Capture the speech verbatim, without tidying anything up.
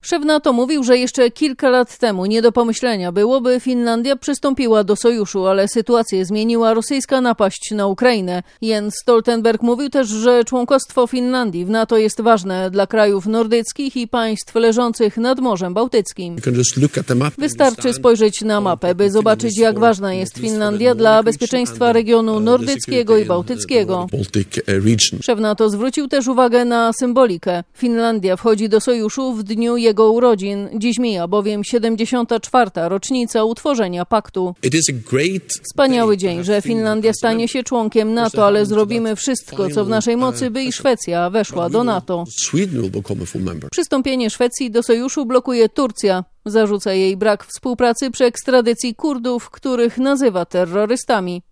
Szef NATO mówił, że jeszcze kilka lat temu nie do pomyślenia było, by Finlandia przystąpiła do sojuszu, ale sytuację zmieniła rosyjska napaść na Ukrainę. Jens Stoltenberg mówił też, że członkostwo Finlandii w NATO jest ważne dla krajów nordyckich i państw leżących nad Morzem Bałtyckim. Wystarczy spojrzeć na mapę, by zobaczyć, jak ważna jest Finlandia dla bezpieczeństwa regionu nordyckiego i bałtyckiego. Szef NATO zwrócił też uwagę na symbolikę. Finlandia wchodzi do sojuszu w dniu jego urodzin. Dziś mija bowiem siedemdziesiąta czwarta rocznica utworzenia paktu. Wspaniały dzień, że Finlandia stanie się członkiem NATO, ale zrobimy wszystko, co w naszej mocy, by i Szwecja weszła do NATO. Przystąpienie Szwecji do sojuszu blokuje Turcja. Zarzuca jej brak współpracy przy ekstradycji Kurdów, których nazywa terrorystami.